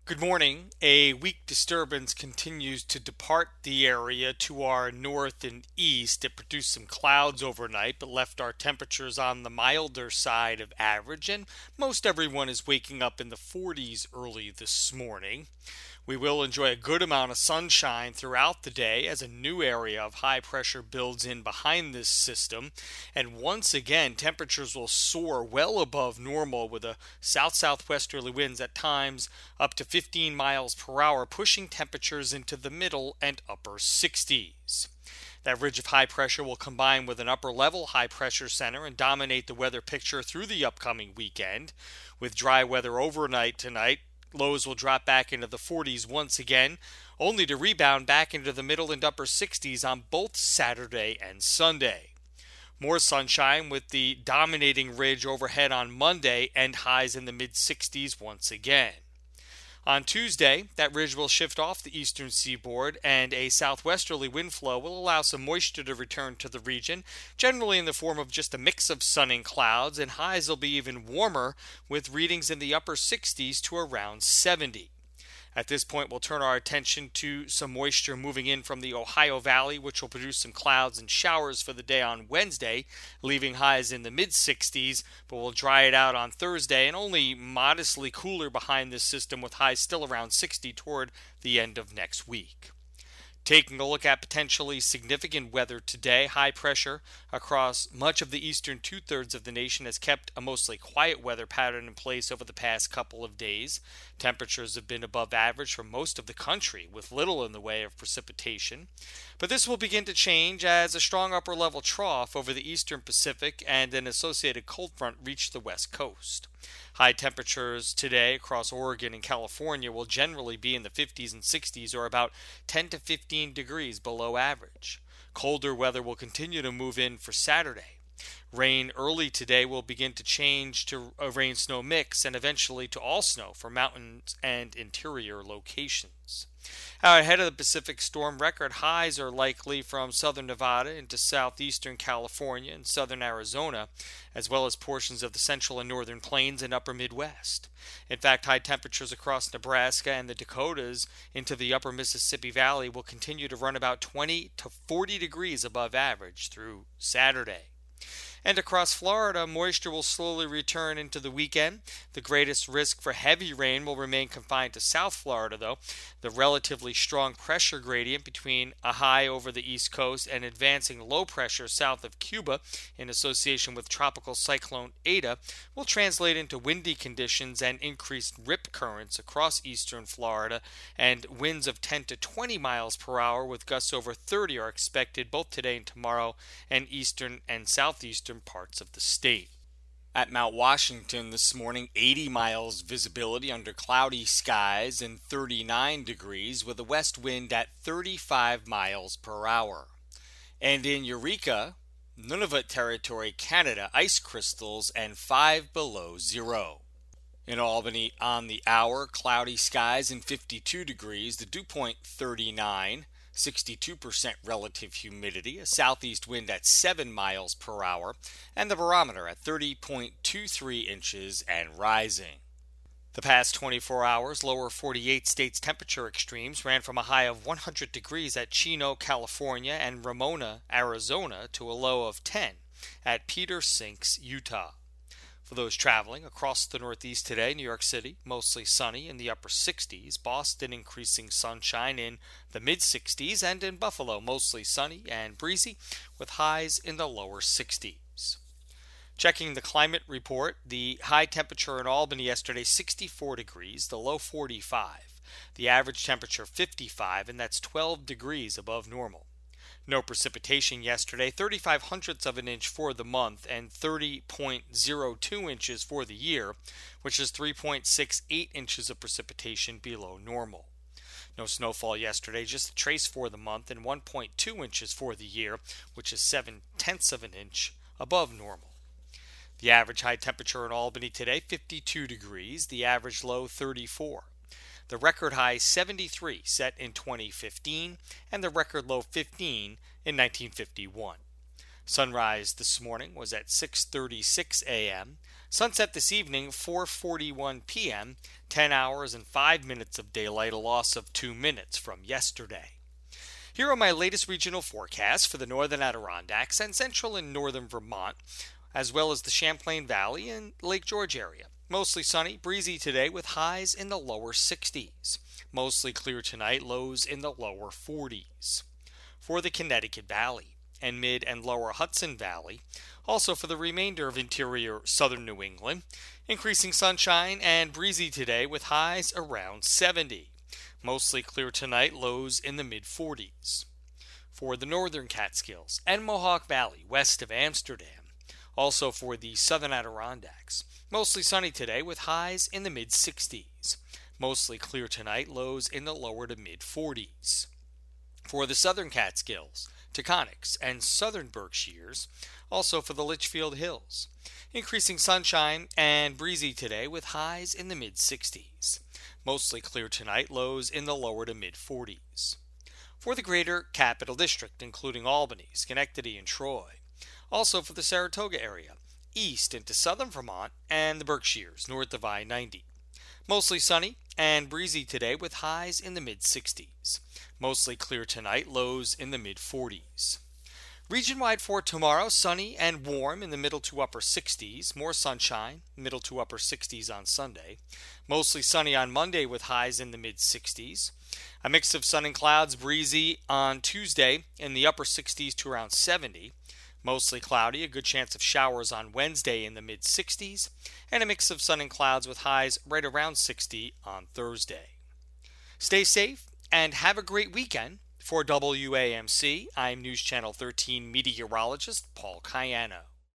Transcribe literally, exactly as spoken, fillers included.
Good morning. A weak disturbance continues to depart the area to our north and east. It produced some clouds overnight, but left our temperatures on the milder side of average, and most everyone is waking up in the forties early this morning. We will enjoy a good amount of sunshine throughout the day as a new area of high pressure builds in behind this system. And once again, temperatures will soar well above normal with a south southwesterly winds at times up to fifteen miles per hour, pushing temperatures into the middle and upper sixties. That ridge of high pressure will combine with an upper level high pressure center and dominate the weather picture through the upcoming weekend. With dry weather overnight tonight, lows will drop back into the forties once again, only to rebound back into the middle and upper sixties on both Saturday and Sunday. More sunshine with the dominating ridge overhead on Monday and highs in the mid sixties once again. On Tuesday, that ridge will shift off the eastern seaboard and a southwesterly wind flow will allow some moisture to return to the region, generally in the form of just a mix of sun and clouds, and highs will be even warmer with readings in the upper sixties to around seventy. At this point, we'll turn our attention to some moisture moving in from the Ohio Valley, which will produce some clouds and showers for the day on Wednesday, leaving highs in the mid sixties, but will dry it out on Thursday and only modestly cooler behind this system with highs still around sixty toward the end of next week. Taking a look at potentially significant weather today, high pressure across much of the eastern two-thirds of the nation has kept a mostly quiet weather pattern in place over the past couple of days. Temperatures have been above average for most of the country, with little in the way of precipitation. But this will begin to change as a strong upper-level trough over the eastern Pacific and an associated cold front reach the west coast. High temperatures today across Oregon and California will generally be in the fifties and sixties, or about ten to fifteen degrees below average. Colder weather will continue to move in for Saturday. Rain early today will begin to change to a rain-snow mix and eventually to all snow for mountains and interior locations. Out ahead of the Pacific storm, record highs are likely from southern Nevada into southeastern California and southern Arizona, as well as portions of the central and northern plains and upper Midwest. In fact, high temperatures across Nebraska and the Dakotas into the upper Mississippi Valley will continue to run about twenty to forty degrees above average through Saturday. And across Florida, moisture will slowly return into the weekend. The greatest risk for heavy rain will remain confined to South Florida, though. The relatively strong pressure gradient between a high over the east coast and advancing low pressure south of Cuba in association with tropical cyclone Eta will translate into windy conditions and increased rip currents across eastern Florida, and winds of ten to twenty miles per hour with gusts over thirty are expected both today and tomorrow in eastern and southeastern parts of the state. At Mount Washington this morning, eighty miles visibility under cloudy skies and thirty-nine degrees with a west wind at thirty-five miles per hour. And in Eureka, Nunavut Territory, Canada, ice crystals and five below zero. In Albany on the hour, cloudy skies and fifty-two degrees, the dew point thirty-nine. sixty-two percent relative humidity, a southeast wind at seven miles per hour, and the barometer at thirty point two three inches and rising. The past twenty-four hours, lower forty-eight states temperature extremes ran from a high of one hundred degrees at Chino, California, and Ramona, Arizona, to a low of ten at Peter Sinks, Utah. For those traveling across the Northeast today, New York City, mostly sunny in the upper sixties, Boston, increasing sunshine in the mid sixties, and in Buffalo, mostly sunny and breezy with highs in the lower sixties. Checking the climate report, the high temperature in Albany yesterday, sixty-four degrees, the low forty-five. The average temperature fifty-five, and that's twelve degrees above normal. No precipitation yesterday, thirty-five hundredths of an inch for the month and thirty point zero two inches for the year, which is three point six eight inches of precipitation below normal. No snowfall yesterday, just a trace for the month and one point two inches for the year, which is seven tenths of an inch above normal. The average high temperature in Albany today, fifty-two degrees, the average low thirty-four. The record high seventy-three set in twenty fifteen and the record low fifteen in nineteen fifty-one. Sunrise this morning was at six thirty-six a.m. Sunset this evening, four forty-one p.m., ten hours and five minutes of daylight, a loss of two minutes from yesterday. Here are my latest regional forecasts for the northern Adirondacks and central and northern Vermont, as well as the Champlain Valley and Lake George area. Mostly sunny, breezy today with highs in the lower sixties. Mostly clear tonight, lows in the lower forties. For the Connecticut Valley and mid and lower Hudson Valley, also for the remainder of interior southern New England, increasing sunshine and breezy today with highs around seventy. Mostly clear tonight, lows in the mid forties. For the northern Catskills and Mohawk Valley west of Amsterdam, also for the southern Adirondacks, mostly sunny today with highs in the mid sixties. Mostly clear tonight, lows in the lower to mid forties. For the southern Catskills, Taconics, and southern Berkshires, also for the Litchfield Hills, increasing sunshine and breezy today with highs in the mid sixties. Mostly clear tonight, lows in the lower to mid forties. For the greater Capital District, including Albany, Schenectady, and Troy, also for the Saratoga area, east into southern Vermont, and the Berkshires, north of I ninety. Mostly sunny and breezy today with highs in the mid sixties. Mostly clear tonight, lows in the mid forties. Region-wide for tomorrow, sunny and warm in the middle to upper sixties. More sunshine, middle to upper sixties on Sunday. Mostly sunny on Monday with highs in the mid sixties. A mix of sun and clouds, breezy on Tuesday in the upper sixties to around seventy. Mostly cloudy, a good chance of showers on Wednesday in the mid sixties. And a mix of sun and clouds with highs right around sixty on Thursday. Stay safe and have a great weekend. For W A M C, I'm News Channel thirteen meteorologist Paul Cayano.